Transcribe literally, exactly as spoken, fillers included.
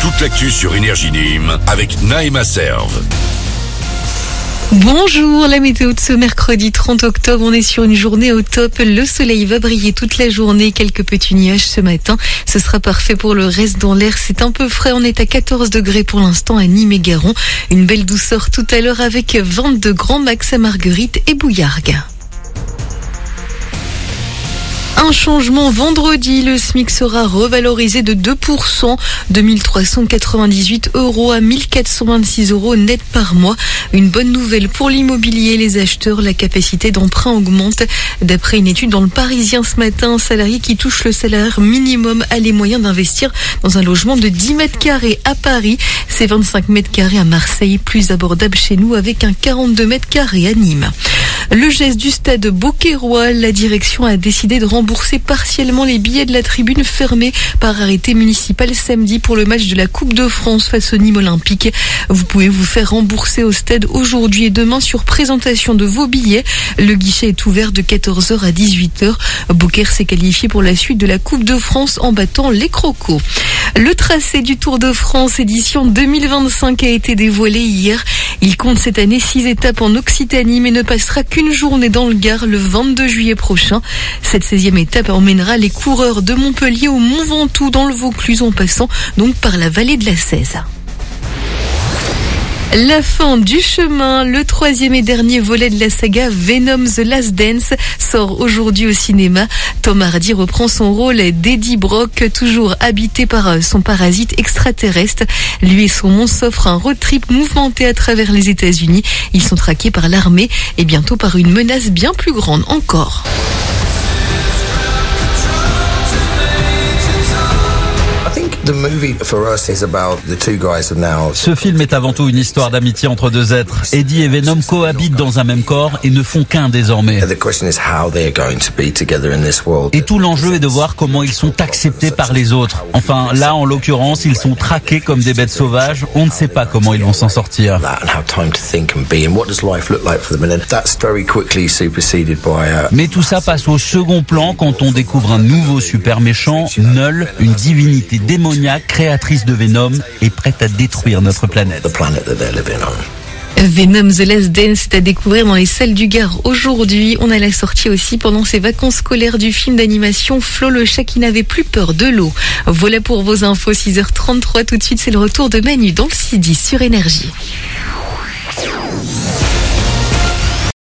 toute l'actu sur Énergie Nîmes avec Naïma Serve. Bonjour, la météo de ce mercredi trente octobre, on est sur une journée au top. Le soleil va briller toute la journée, quelques petits nuages ce matin. Ce sera parfait pour le reste dans l'air. C'est un peu frais, on est à quatorze degrés pour l'instant à Nîmes et Garon. Une belle douceur tout à l'heure avec vingt-deux grands max à Marguerite et Bouillargues. Un changement vendredi, le SMIC sera revalorisé de deux pour cent, de mille trois cent quatre-vingt-dix-huit euros à mille quatre cent vingt-six euros net par mois. Une bonne nouvelle pour l'immobilier, les acheteurs, la capacité d'emprunt augmente. D'après une étude dans le Parisien ce matin, un salarié qui touche le salaire minimum a les moyens d'investir dans un logement de dix mètres carrés à Paris. C'est vingt-cinq mètres carrés à Marseille, plus abordable chez nous avec un quarante-deux mètres carrés à Nîmes. Le geste du stade Beauquerrois, la direction a décidé de rembourser partiellement les billets de la tribune fermée par arrêté municipal samedi pour le match de la Coupe de France face au Nîmes Olympique. Vous pouvez vous faire rembourser au stade aujourd'hui et demain sur présentation de vos billets. Le guichet est ouvert de quatorze heures à dix-huit heures. Beaucaire s'est qualifié pour la suite de la Coupe de France en battant les Crocos. Le tracé du Tour de France édition deux mille vingt-cinq a été dévoilé hier. Il compte cette année six étapes en Occitanie mais ne passera qu'une journée dans le Gard le vingt-deux juillet prochain. Cette seizième étape emmènera les coureurs de Montpellier au Mont Ventoux dans le Vaucluse en passant donc par la vallée de la Cèze. La fin du chemin, le troisième et dernier volet de la saga Venom The Last Dance sort aujourd'hui au cinéma. Tom Hardy reprend son rôle d'Eddie Brock, toujours habité par son parasite extraterrestre. Lui et son monstre s'offrent un road trip mouvementé à travers les États-Unis. Ils sont traqués par l'armée et bientôt par une menace bien plus grande encore. Ce film est avant tout une histoire d'amitié entre deux êtres. Eddie et Venom cohabitent dans un même corps et ne font qu'un désormais. Et tout l'enjeu est de voir comment ils sont acceptés par les autres. Enfin, là, en l'occurrence, ils sont traqués comme des bêtes sauvages. On ne sait pas comment ils vont s'en sortir. Mais tout ça passe au second plan quand on découvre un nouveau super méchant, Null, une divinité démoniaque, créatrice de Venom et prête à détruire notre planète. Venom The Last Dance est à découvrir dans les salles du Gard aujourd'hui. On a la sortie aussi pendant ses vacances scolaires du film d'animation Flo le chat qui n'avait plus peur de l'eau. Voilà pour vos infos, six heures trente-trois. Tout de suite, c'est le retour de Manu dans le C dix sur Énergie.